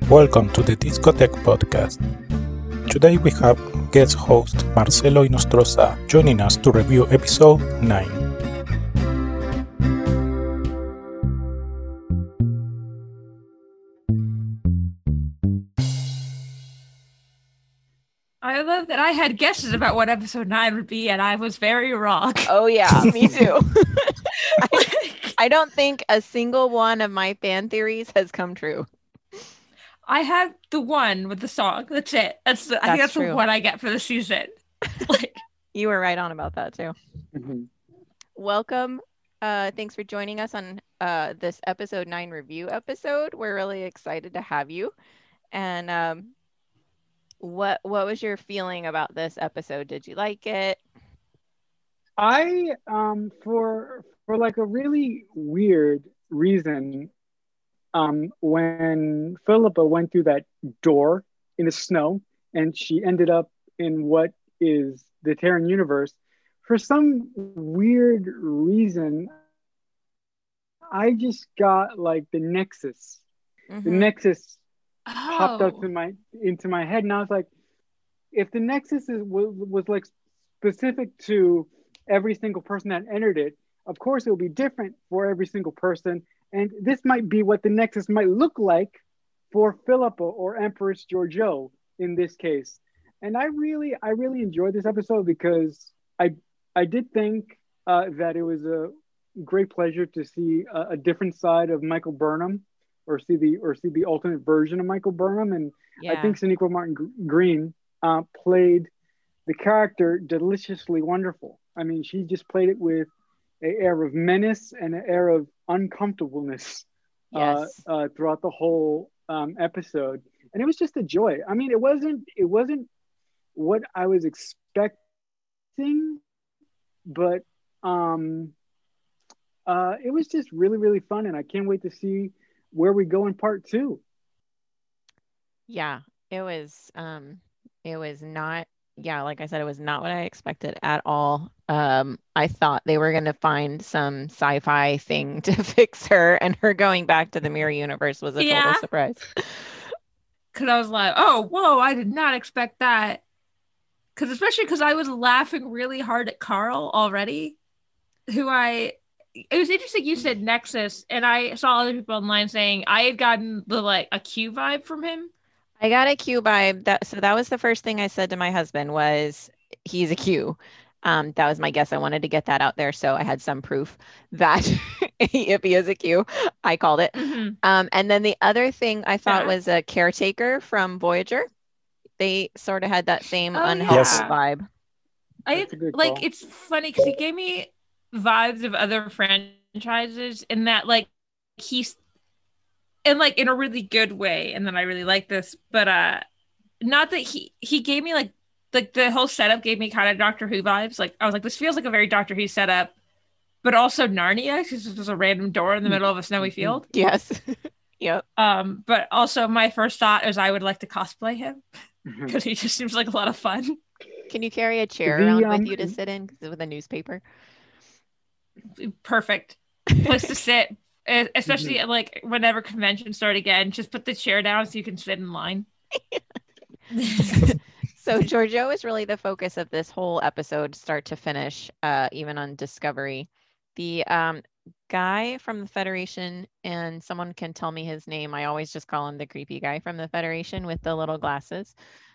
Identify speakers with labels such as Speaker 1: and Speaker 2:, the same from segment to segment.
Speaker 1: Welcome to the Discotech podcast. Today we have guest host Marcelo Inostroza joining us to review episode 9.
Speaker 2: I love that I had guesses about what episode 9 would be, and I was very wrong.
Speaker 3: Oh, yeah, me too. I don't think a single one of my fan theories has come true.
Speaker 2: I had the one with the song. That's it. I think that's the one I get for the season.
Speaker 3: You were right on about that, too.
Speaker 4: Mm-hmm.
Speaker 3: Welcome. Thanks for joining us on this episode 9 review episode. We're really excited to have you. And what was your feeling about this episode? Did you like it?
Speaker 4: I for like a really weird reason, when Philippa went through that door in the snow and she ended up in what is the Terran universe, for some weird reason I just got like the Nexus.
Speaker 3: Mm-hmm.
Speaker 4: The Nexus popped up into my head, and I was like, if the Nexus was like specific to every single person that entered it, of course it will be different for every single person, and this might be what the Nexus might look like for Philippa or Empress Georgiou in this case. And I really enjoyed this episode because I did think that it was a great pleasure to see a different side of Michael Burnham, or see the alternate version of Michael Burnham. And yeah. I think Sonequa Martin Green played the character deliciously wonderful. I mean, she just played it with an air of menace and an air of uncomfortableness throughout the whole episode. And it was just a joy. I mean, it wasn't what I was expecting, but it was just really, really fun. And I can't wait to see where we go in part 2.
Speaker 3: Yeah, it was not, like I said, it was not what I expected at all. I thought they were going to find some sci-fi thing to fix her, and her going back to the mirror universe was a total surprise.
Speaker 2: Because I was like, oh, whoa, I did not expect that. Especially because I was laughing really hard at Carl already, it was interesting you said Nexus, and I saw other people online saying I had gotten a Q vibe from him.
Speaker 3: I got a Q vibe. That was the first thing I said to my husband was he's a Q. That was my guess. I wanted to get that out there, so I had some proof that if he is a Q, I called it.
Speaker 2: Mm-hmm.
Speaker 3: And then the other thing I thought was a caretaker from Voyager. They sort of had that same unhelpful vibe.
Speaker 2: It's funny because he gave me vibes of other franchises in that he's in a really good way, and then I really like this, but not that he gave me like the whole setup gave me kind of Doctor Who vibes. I was like, this feels like a very Doctor Who setup, but also Narnia, because this was a random door in the middle of a snowy field.
Speaker 3: Yes. Yep.
Speaker 2: But also my first thought is I would like to cosplay him because he just seems like a lot of fun.
Speaker 3: Can you carry a chair around with you to sit in with a newspaper? Perfect
Speaker 2: place to sit, especially whenever conventions start again. Just put the chair down so you can sit in line.
Speaker 3: So Georgiou is really the focus of this whole episode, start to finish, even on Discovery. The guy from the Federation, and someone can tell me his name, I always just call him the creepy guy from the Federation with the little glasses.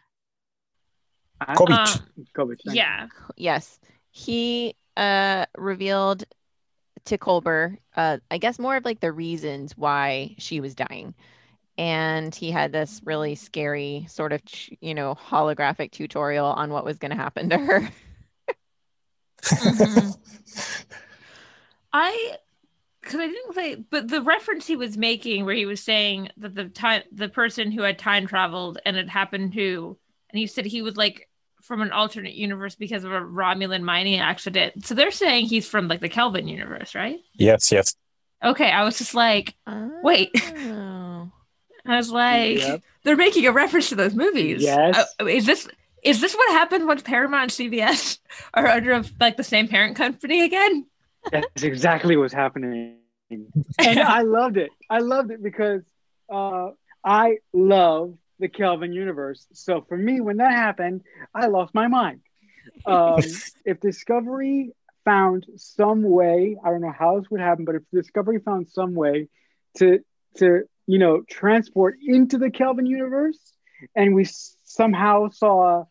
Speaker 4: Kovich.
Speaker 2: Yeah.
Speaker 3: Yes. He revealed to Culber, I guess more of the reasons why she was dying. And he had this really scary sort of, holographic tutorial on what was going to happen to her.
Speaker 2: Mm-hmm. Because I didn't say, but the reference he was making where he was saying that the person who had time traveled and it happened to, and he said he was from an alternate universe because of a Romulan mining accident. So they're saying he's from the Kelvin universe, right?
Speaker 1: Yes.
Speaker 2: Okay, I was just like, wait. I was like, they're making a reference to those movies.
Speaker 4: Yes.
Speaker 2: Is this what happened when Paramount and CBS are under the same parent company again?
Speaker 4: That's exactly what's happening. And I loved it. I loved it because I love the Kelvin universe. So for me, when that happened, I lost my mind. If Discovery found some way, I don't know how this would happen, but if Discovery found some way to transport into the Kelvin universe, and we somehow saw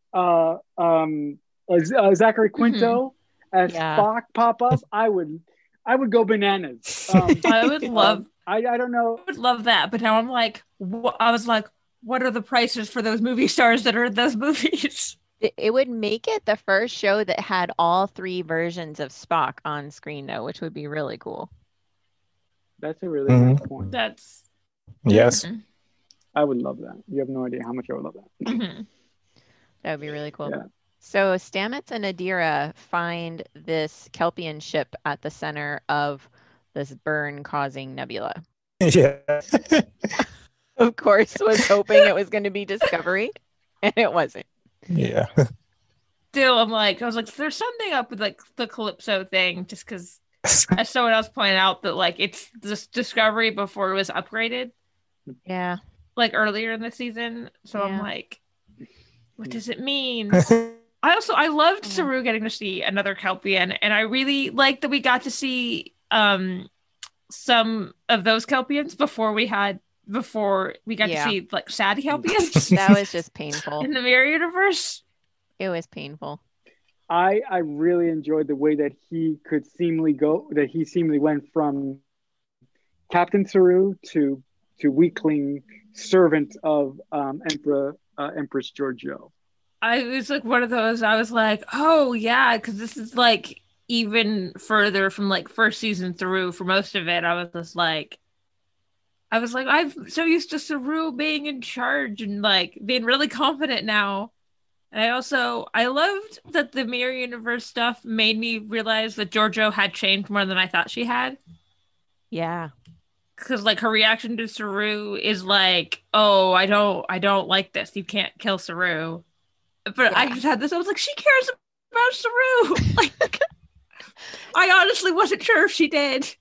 Speaker 4: Zachary Quinto as Spock pop up, I would go bananas.
Speaker 2: I would love.
Speaker 4: I don't know.
Speaker 2: I would love that, but now I'm like, I was like, what are the prices for those movie stars that are in those movies?
Speaker 3: It would make it the first show that had all 3 versions of Spock on screen, though, which would be really cool.
Speaker 4: That's a really good point.
Speaker 1: Yes.
Speaker 4: I would love that. You have no idea how much I would love that.
Speaker 3: Mm-hmm. That would be really cool.
Speaker 4: Yeah.
Speaker 3: So Stamets and Adira find this Kelpian ship at the center of this burn-causing nebula.
Speaker 1: Yeah.
Speaker 3: Of course, was hoping it was going to be Discovery, and it wasn't.
Speaker 1: Yeah.
Speaker 2: Still, I was like, there's something up with like the Calypso thing, just because, as someone else pointed out, that like it's this Discovery before it was upgraded.
Speaker 3: Yeah.
Speaker 2: Like earlier in the season. So I'm like, what does it mean? I loved Saru getting to see another Kelpian, and I really liked that we got to see some of those Kelpians before we got to see like sad Kelpians.
Speaker 3: That was just painful.
Speaker 2: In the Mirror Universe.
Speaker 3: It was painful.
Speaker 4: I really enjoyed the way that he seemingly went from Captain Saru to weakling servant of Empress Georgiou.
Speaker 2: I was like one of those. I was like, oh yeah, because this is like even further from like first season through. For most of it, I was like, I'm so used to Saru being in charge and like being really confident now. And I loved that the Mirror Universe stuff made me realize that Georgiou had changed more than I thought she had.
Speaker 3: Yeah.
Speaker 2: Because like her reaction to Saru is like, oh, I don't like this. You can't kill Saru. But I just had this. I was like, she cares about Saru. Like, I honestly wasn't sure if she did.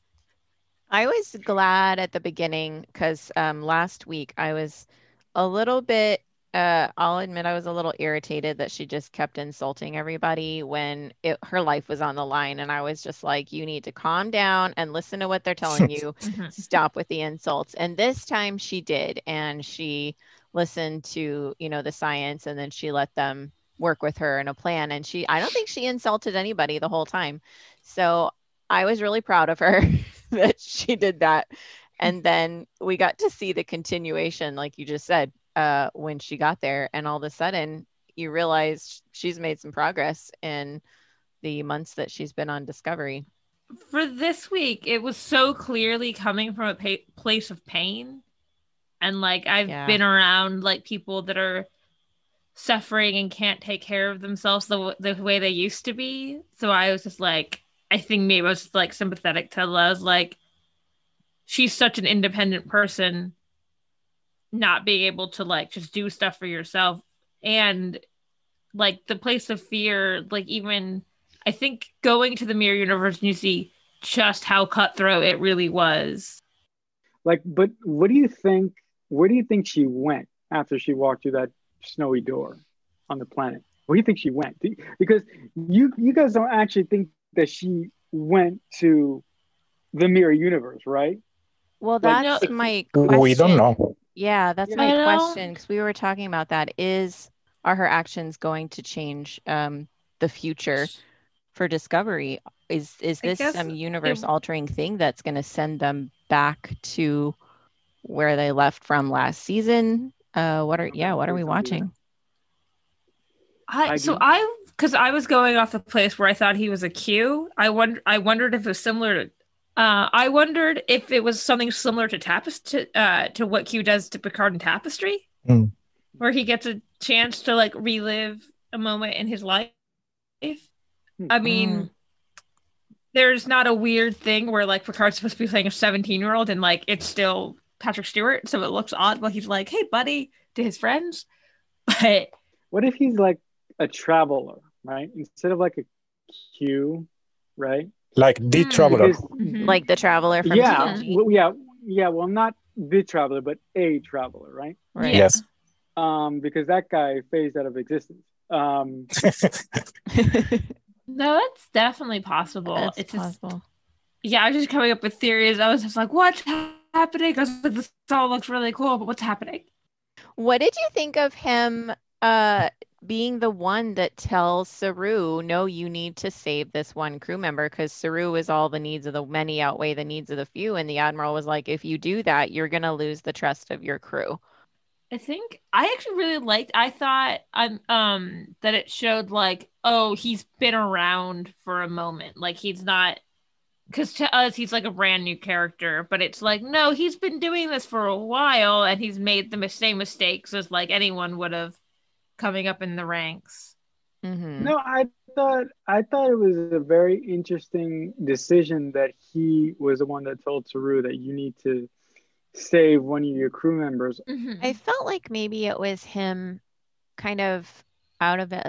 Speaker 3: I was glad at the beginning because last week I was a little bit. I'll admit I was a little irritated that she just kept insulting everybody when her life was on the line, and I was just like, you need to calm down and listen to what they're telling you. Stop with the insults. And this time she did, and she listened to the science, and then she let them work with her in a plan, and I don't think she insulted anybody the whole time. So I was really proud of her that she did that. And then we got to see the continuation, like you just said, when she got there, and all of a sudden you realize she's made some progress in the months that she's been on Discovery.
Speaker 2: For this week, it was so clearly coming from a place of pain. And like I've been around like people that are suffering and can't take care of themselves the way they used to be. So I was just like, I think maybe I was just like sympathetic to her. I was like, she's such an independent person, not being able to like just do stuff for yourself. And like the place of fear, like even I think going to the Mirror Universe and you see just how cutthroat it really was.
Speaker 4: Like, but where do you think she went after she walked through that snowy door on the planet? Where do you think she went? Because you guys don't actually think that she went to the Mirror Universe, right?
Speaker 3: Well, that's my question.
Speaker 1: We don't know.
Speaker 3: Yeah, that's my question, because we were talking about that. Are her actions going to change the future for Discovery? Is this some universe-altering thing that's going to send them back to where they left from last season? What are we watching?
Speaker 2: Because I was going off the place where I thought he was a Q. I wondered if it was similar to. I wondered if it was something similar to what Q does to Picard in Tapestry, where he gets a chance to like relive a moment in his life. I mean, there's not a weird thing where like Picard's supposed to be playing a 17-year-old and like it's still Patrick Stewart, so it looks odd while he's like, "Hey, buddy," to his friends. But
Speaker 4: what if he's like a traveler, right? Instead of like a Q, right?
Speaker 1: Like the traveler.
Speaker 3: Like the traveler from TNG.
Speaker 4: Well, the Traveler, but a Traveler, right?
Speaker 3: Right.
Speaker 1: Yes.
Speaker 4: Because that guy phased out of existence.
Speaker 2: No, that's definitely possible.
Speaker 3: It's possible.
Speaker 2: Yeah, I was just coming up with theories. I was just like, what's happening? I was like, this all looks really cool, but what's happening?
Speaker 3: What did you think of him being the one that tells Saru, no, you need to save this one crew member because Saru is all the needs of the many outweigh the needs of the few. And the Admiral was like, if you do that, you're going to lose the trust of your crew.
Speaker 2: I think I actually really liked, I thought that it showed like, oh, he's been around for a moment. Like he's not, because to us, he's like a brand new character, but it's like, no, he's been doing this for a while and he's made the same mistakes as like anyone would have coming up in the ranks.
Speaker 3: Mm-hmm.
Speaker 4: No, I thought it was a very interesting decision that he was the one that told Saru that you need to save one of your crew members.
Speaker 2: Mm-hmm.
Speaker 3: I felt like maybe it was him kind of out of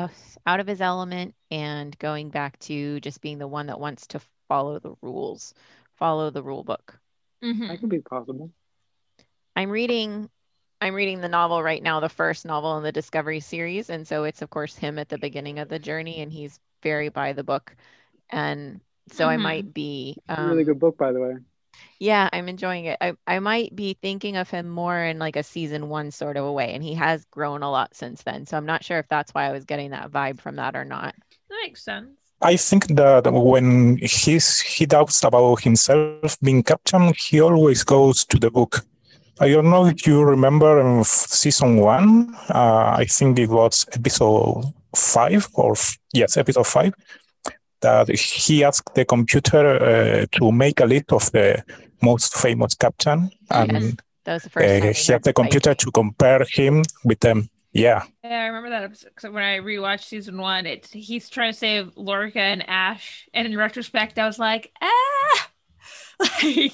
Speaker 3: his element and going back to just being the one that wants to follow the rules, follow the rule book.
Speaker 2: Mm-hmm.
Speaker 4: That could be possible.
Speaker 3: I'm reading the novel right now, the first novel in the Discovery series, and so it's of course him at the beginning of the journey, and he's very by the book, and so I might be
Speaker 4: really good book, by the way.
Speaker 3: Yeah, I'm enjoying it. I might be thinking of him more in like a season 1 sort of a way, and he has grown a lot since then. So I'm not sure if that's why I was getting that vibe from that or not.
Speaker 2: That makes sense.
Speaker 1: I think that when he doubts about himself being captain, he always goes to the book. I don't know if you remember in season 1, I think it was episode 5, episode 5, that he asked the computer to make a list of the most famous captain, and
Speaker 3: that was the first time
Speaker 1: he had the computer to compare him with them. Yeah,
Speaker 2: I remember that episode. So when I rewatched season 1, he's trying to save Lorca and Ash, and in retrospect, I was like, like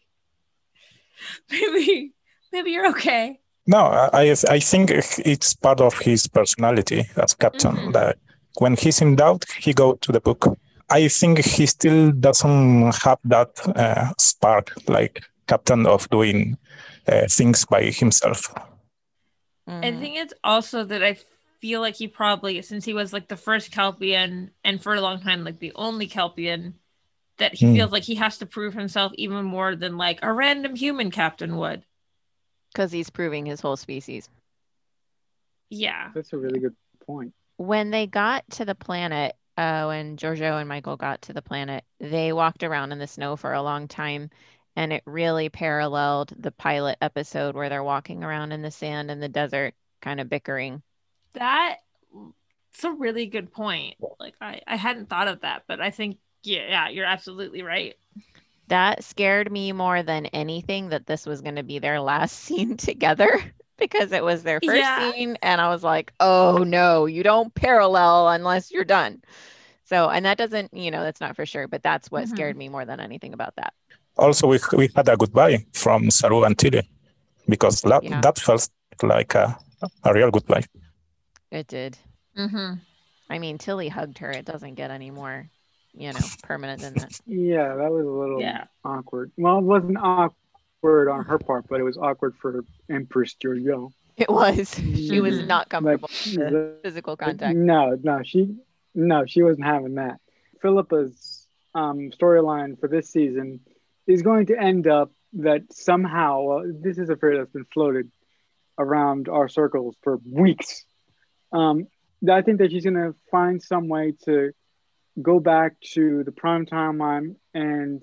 Speaker 2: maybe you're okay.
Speaker 1: No, I think it's part of his personality as captain. That when he's in doubt, he goes to the book. I think he still doesn't have that spark like captain of doing things by himself.
Speaker 2: I think it's also that I feel like he probably, since he was like the first Kelpian and for a long time like the only Kelpian, that he feels like he has to prove himself even more than like a random human captain would.
Speaker 3: Because he's proving his whole species.
Speaker 2: Yeah.
Speaker 4: That's a really good point.
Speaker 3: When they got to the planet, when Georgiou and Michael got to the planet, they walked around in the snow for a long time. And it really paralleled the pilot episode where they're walking around in the sand in the desert, kind of bickering.
Speaker 2: That's a really good point. Like I hadn't thought of that, but I think, yeah, you're absolutely right.
Speaker 3: That scared me more than anything that this was going to be their last scene together because it was their first scene. And I was like, oh no, you don't parallel unless you're done. So, and that doesn't, that's not for sure, but that's what scared me more than anything about that.
Speaker 1: Also, we had a goodbye from Saru and Tilly because that felt like a real goodbye.
Speaker 3: It did. I mean, Tilly hugged her. It doesn't get any more, permanent than that.
Speaker 4: Yeah, that was a little awkward. Well, it wasn't awkward on her part, but it was awkward for Empress Georgiou.
Speaker 3: It was. She was not comfortable with the physical contact.
Speaker 4: No, she wasn't having that. Philippa's storyline for this season is going to end up that somehow, this is a theory that's been floated around our circles for weeks. I think that she's going to find some way to go back to the prime timeline and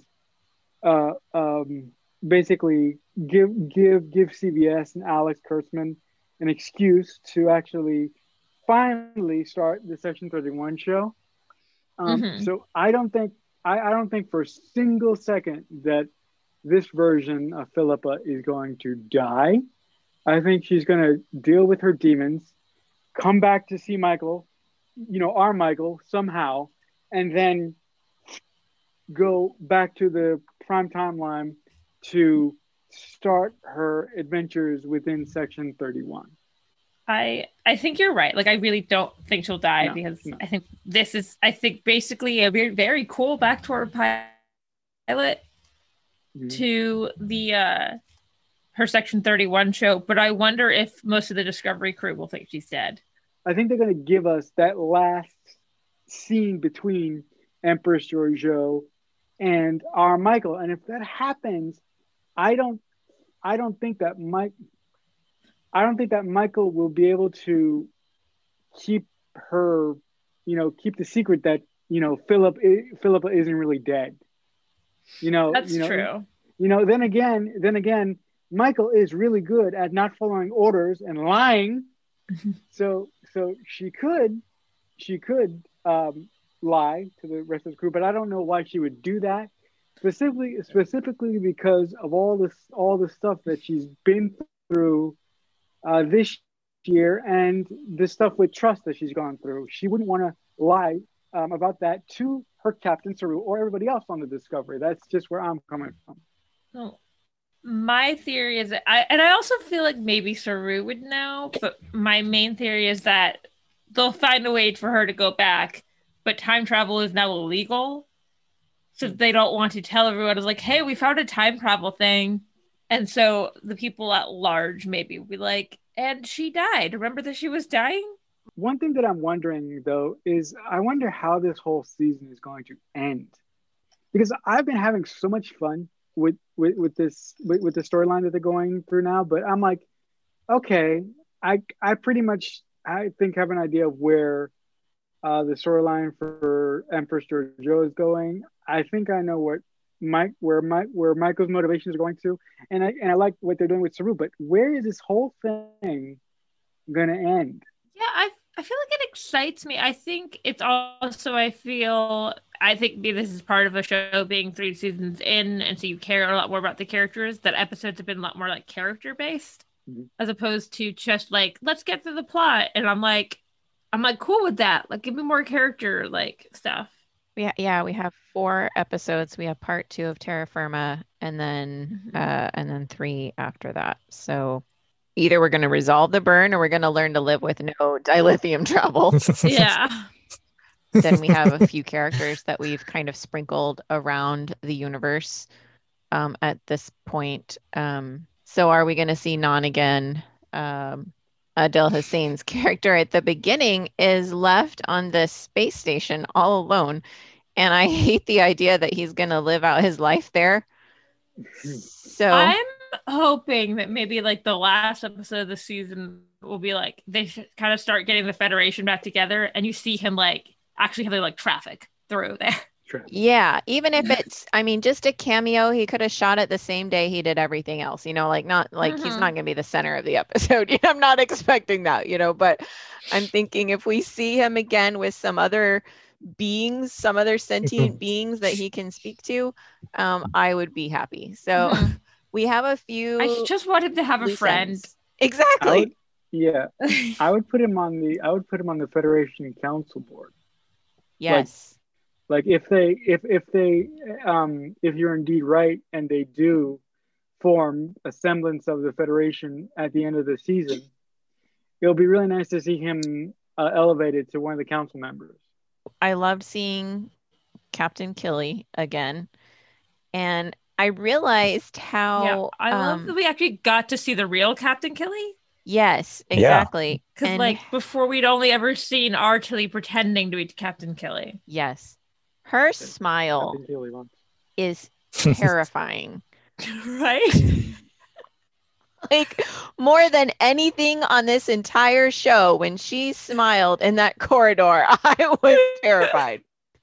Speaker 4: basically give CBS and Alex Kurtzman an excuse to actually finally start the Section 31 show. So I don't think for a single second that this version of Philippa is going to die. I think she's going to deal with her demons, come back to see Michael, our Michael somehow, and then go back to the prime timeline to start her adventures within Section 31.
Speaker 2: I think you're right. Like, I really don't think she'll die because I think this is, basically a very, very cool backdoor pilot to the her Section 31 show, but I wonder if most of the Discovery crew will think she's dead.
Speaker 4: I think they're going to give us that last scene between Empress Georgiou and our Michael, and if that happens, I don't think that Michael will be able to keep her, keep the secret that Philippa isn't really dead.
Speaker 2: That's true.
Speaker 4: Then again, Michael is really good at not following orders and lying. So she could lie to the rest of the crew, but I don't know why she would do that. Specifically because of all the stuff that she's been through this year and the stuff with trust that she's gone through. She wouldn't want to lie about that to her Captain Saru or everybody else on the Discovery. That's just where I'm coming from.
Speaker 2: Well, my theory is that I also feel like maybe Saru would know, but my main theory is that they'll find a way for her to go back, but time travel is now illegal. So they don't want to tell everyone, it's like, hey, we found a time travel thing. And so the people at large maybe will be like, and she died. Remember that she was dying?
Speaker 4: One thing that I'm wondering, though, is I wonder how this whole season is going to end. Because I've been having so much fun with the storyline that they're going through now. But I'm like, okay, I think have an idea of where the storyline for Empress Georgiou is going. I think I know where Michael's motivations are going to, and I like what they're doing with Saru. But where is this whole thing gonna end?
Speaker 2: Yeah, I feel like it excites me. I think it's also I think maybe this is part of a show being 3 seasons in, and so you care a lot more about the characters. That episodes have been a lot more like character based, as opposed to just like let's get through the plot. And I'm like cool with that. Like give me more character like stuff.
Speaker 3: We have 4 episodes. We have part 2 of Terra Firma, and then 3 after that. So either we're going to resolve the burn, or we're going to learn to live with no dilithium travel.
Speaker 2: Yeah.
Speaker 3: Then we have a few characters that we've kind of sprinkled around the universe at this point. So are we going to see Non again? Adel Hussein's character at the beginning is left on the space station all alone. And I hate the idea that he's going to live out his life there. So
Speaker 2: I'm hoping that maybe like the last episode of the season will be like they kind of start getting the Federation back together, and you see him like actually having like traffic through there.
Speaker 3: Yeah, even if it's, just a cameo, he could have shot it the same day he did everything else, like not like he's not going to be the center of the episode. I'm not expecting that, but I'm thinking if we see him again with some other beings, some other sentient beings that he can speak to, I would be happy. So we have a few.
Speaker 2: I just want him to have a friend.
Speaker 3: Ends. Exactly.
Speaker 4: I would put him on the Federation Council board.
Speaker 3: Yes.
Speaker 4: Like if you're indeed right and they do form a semblance of the Federation at the end of the season, it'll be really nice to see him elevated to one of the council members.
Speaker 3: I loved seeing Captain Killy again, and I realized how
Speaker 2: I love that we actually got to see the real Captain Killy.
Speaker 3: Yes, exactly.
Speaker 2: Because like before, we'd only ever seen R. Tilly pretending to be Captain Killy.
Speaker 3: Yes. Her smile is terrifying.
Speaker 2: Right?
Speaker 3: Like more than anything on this entire show, when she smiled in that corridor, I was terrified.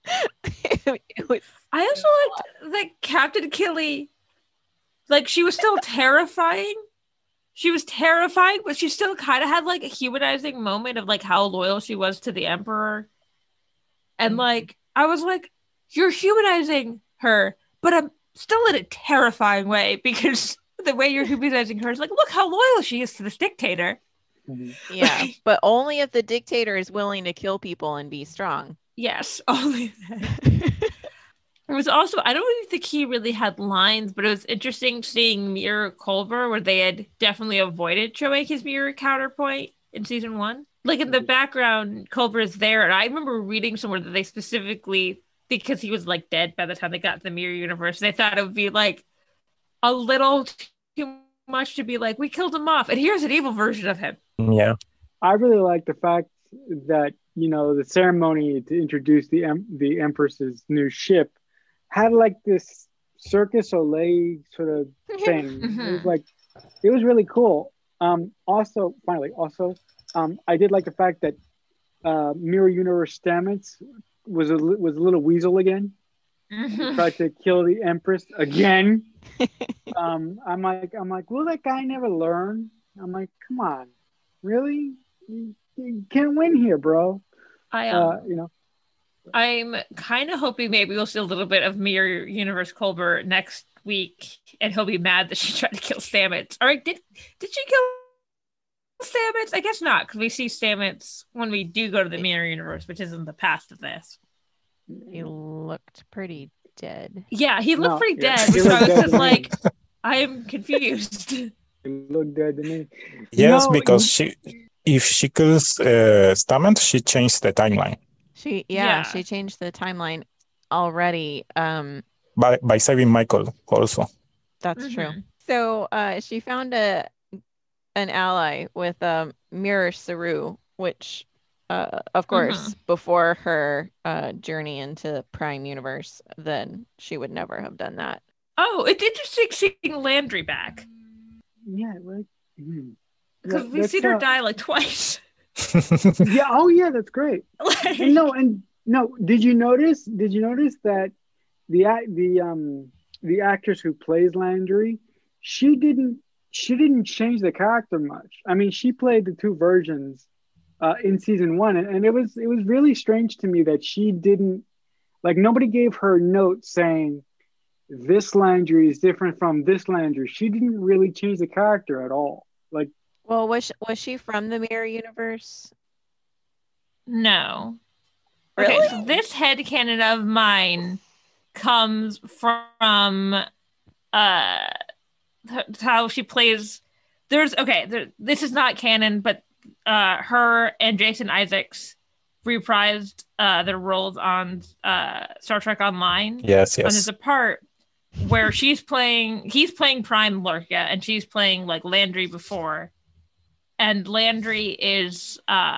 Speaker 2: I also liked that Captain Killy, like she was still terrifying. She was terrifying, but she still kind of had like a humanizing moment of like how loyal she was to the Emperor. And like, I was like, you're humanizing her, but I'm still in a terrifying way because the way you're humanizing her is like, look how loyal she is to this dictator.
Speaker 3: Yeah, but only if the dictator is willing to kill people and be strong.
Speaker 2: Yes, only that. It was also, I don't really think he really had lines, but it was interesting seeing Mirror Culber, where they had definitely avoided showing his mirror counterpoint in season 1. Like in the background, Culber is there, and I remember reading somewhere that they specifically, because he was like dead by the time they got to the mirror universe, they thought it would be like a little too much to be like, we killed him off, and here's an evil version of him.
Speaker 1: Yeah.
Speaker 4: I really like the fact that, the ceremony to introduce the Empress's new ship had like this Circus Soleil sort of thing.
Speaker 2: Mm-hmm.
Speaker 4: It was really cool. Also, I did like the fact that Mirror Universe Stamets was a little weasel again.
Speaker 2: Mm-hmm.
Speaker 4: Tried to kill the Empress again. I'm like, will that guy never learn? I'm like, come on, really? You can't win here, bro.
Speaker 2: I'm kind of hoping maybe we'll see a little bit of Mirror Universe Culber next week, and he'll be mad that she tried to kill Stamets. Or did she kill Stamets? I guess not, because we see Stamets when we do go to the Mirror Universe, which is in the past of this.
Speaker 3: He looked pretty dead.
Speaker 2: Yeah, he looked pretty dead. So I was just like, I'm confused.
Speaker 4: He looked dead to me.
Speaker 1: Yes, because if she kills Stamets, she changed the timeline.
Speaker 3: She changed the timeline already.
Speaker 1: By saving Michael also.
Speaker 3: That's true. So she found an ally with Mirror Saru, which of course before her journey into Prime Universe, then she would never have done that.
Speaker 2: Oh, it's interesting seeing Landry back.
Speaker 4: Yeah,
Speaker 2: because we've seen her die like twice.
Speaker 4: Yeah. Oh, yeah. That's great. Did you notice that the actress who plays Landry, she didn't change the character much. I mean, she played the two versions in season 1, and it was really strange to me that she didn't, like, nobody gave her a note saying this Landry is different from this Landry. She didn't really change the character at all. Like,
Speaker 3: well, was she from the Mirror Universe?
Speaker 2: No.
Speaker 3: Really?
Speaker 2: Okay, so this headcanon of mine comes from how she plays. This is not canon, but her and Jason Isaacs reprised their roles on Star Trek Online.
Speaker 1: Yes.
Speaker 2: And there's a part where he's playing Prime Lorca, and she's playing like Landry before. And Landry is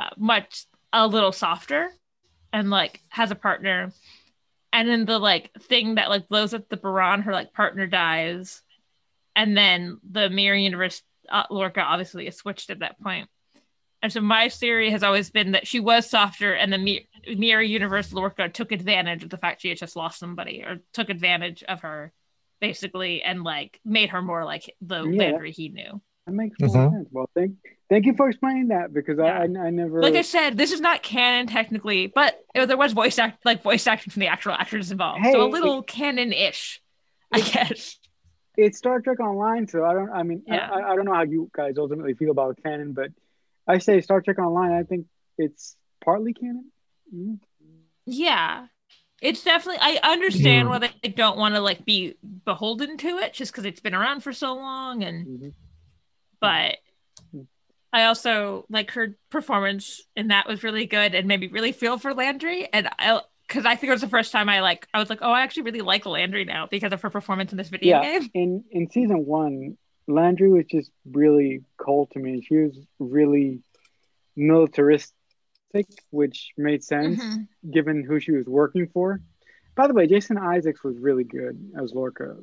Speaker 2: a little softer and like has a partner. And then the like thing that like blows up the Baran, her like partner dies. And then the Mirror Universe Lorca obviously is switched at that point. And so my theory has always been that she was softer, and the Mirror Universe Lorca took advantage of the fact she had just lost somebody, or took advantage of her basically, and like made her more like the Landry he knew.
Speaker 4: That makes more sense. Well, thank you for explaining that, because I never.
Speaker 2: Like I said, this is not canon technically, but there was voice acting from the actual actors involved, so a little canon-ish, I guess.
Speaker 4: It's Star Trek Online, so I don't know how you guys ultimately feel about canon, but I say Star Trek Online. I think it's partly canon. Mm-hmm.
Speaker 2: Yeah, it's definitely. I understand why they don't want to like be beholden to it, just because it's been around for so long, and. But I also like her performance, and that was really good, and made me really feel for Landry. And because I think it was the first time I was like, oh, I actually really like Landry now because of her performance in this video game.
Speaker 4: In season 1, Landry was just really cold to me. She was really militaristic, which made sense given who she was working for. By the way, Jason Isaacs was really good as Lorca.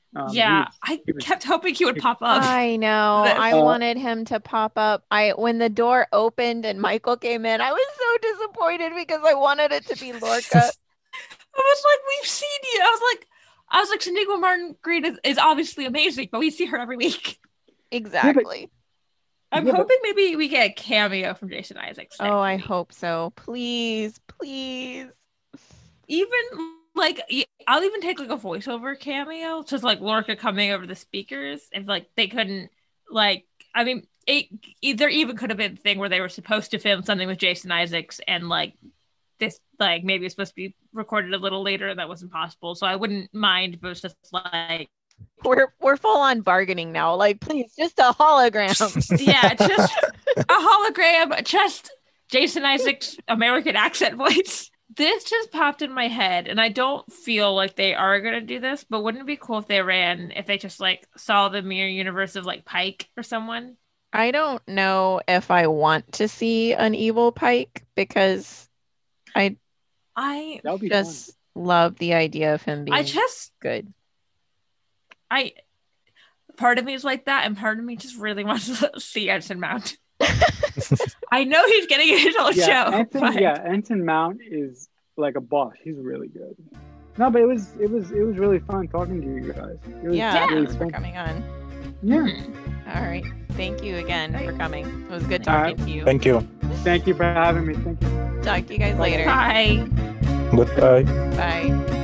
Speaker 2: I kept hoping he would pop up.
Speaker 3: I know. I wanted him to pop up. When the door opened and Michael came in, I was so disappointed because I wanted it to be Lorca.
Speaker 2: I was like, we've seen you. I was like, Sonequa Martin Green is obviously amazing, but we see her every week.
Speaker 3: Exactly.
Speaker 2: I'm hoping maybe we get a cameo from Jason Isaacs.
Speaker 3: Oh, I hope so. Please.
Speaker 2: Even like, I'll even take like a voiceover cameo, just like Lorca coming over the speakers. If like they couldn't, like, I mean, there even could have been a thing where they were supposed to film something with Jason Isaacs, and like this, like maybe it's supposed to be recorded a little later, and that wasn't possible. So I wouldn't mind if it was just like
Speaker 3: we're full on bargaining now. Like, please, just a hologram.
Speaker 2: Yeah, just a hologram, just Jason Isaacs' American accent voice. This just popped in my head, and I don't feel like they are going to do this, but wouldn't it be cool if they just like saw the mirror universe of like Pike or someone?
Speaker 3: I don't know if I want to see an evil Pike because I just love the idea of him being good.
Speaker 2: Part of me is like that, and part of me just really wants to see Ensign Mount. I know he's getting his own show.
Speaker 4: Ensign Mount is like a boss. He's really good. No, but it was really fun talking to you guys.
Speaker 3: Thanks for coming on.
Speaker 4: Yeah.
Speaker 3: All right. Thank you again for coming. It was good talking to you.
Speaker 1: Thank you.
Speaker 4: Thank you for having me. Thank you.
Speaker 3: Talk to you guys later.
Speaker 2: Bye.
Speaker 1: Goodbye.
Speaker 3: Bye.